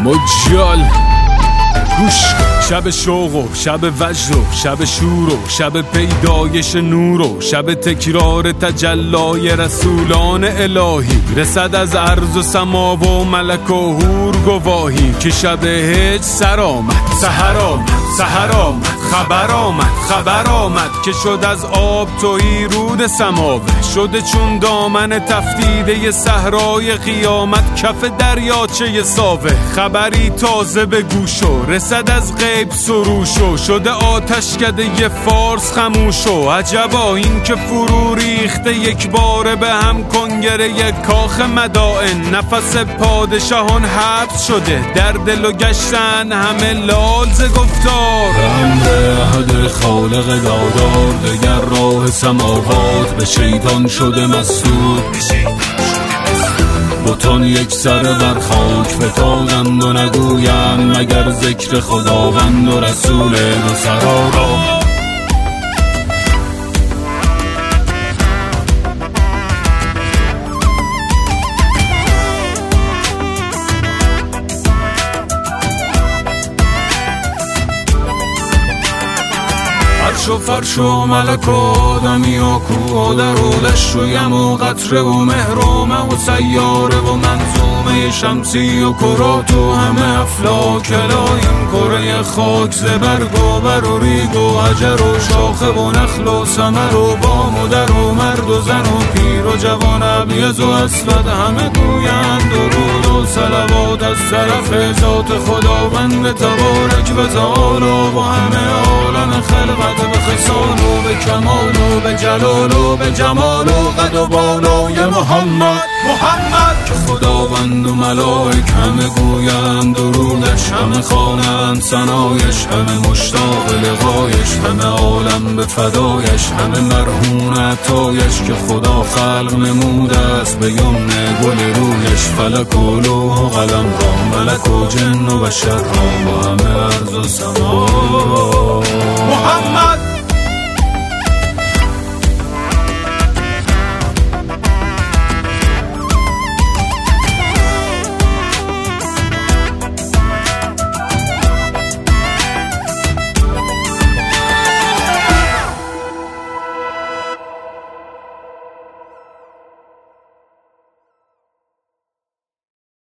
مجال گوش شب شوق و شب وجد و شب شور و شب پیدایش نور و شب تکرار تجلای رسولان الهی، رسد از عرض و سما و ملک و حور گواهی که شب هج سر آمد، سحر آمد، سحر آمد، خبر آمد که شد از آب تویی رود سماوه، شده چون دامن تفتیده صحرای قیامت کف دریاچه ساوه، خبری تازه به گوش و رسد از غیب سروش و شده آتشکده فارس خموش و عجبا این که فرو ریخته یک باره به هم کنگره کاخ مدائن، نفس پادشاهان حبس شده در دل و گشتن همه لال ز گفتار امر احد خالق دادار، دگر راه سماوات به شیطان شده مسدود، بتان یک سر بر خاک فتادند و نگویند مگر ذکر خداوند و رسول دو سرارا. عرش و فرش و ملک و آدمی و کوه و در و دشت و یم و قطره و مهر و مه و سیاره و منظومه شمسی و کرات و همه افلاک این کره خاک زبرگ و بر و ریگ و حجر و شاخه و نخل و ثمر و بام و در و مرد و زن و پیر و جوان ابیض و اسود، همه گویند درود و صلوات از طرف ذات خداوند تبارک و تعالی و همه عالم خلقت به خصال و به کمال و به جلال و به جمال و قد و بالای محمد که خداوند و ملائک همه گویند درودش، همه خوانند ثنایش، همه مشتاق لقایش، همه عالم به فدایش، همه مرهون عطایش که خدا خلق نموده است به یمن گل رویش، فلک و لوح و قلم را، ملک و جن و بشر را و همه ارض و سما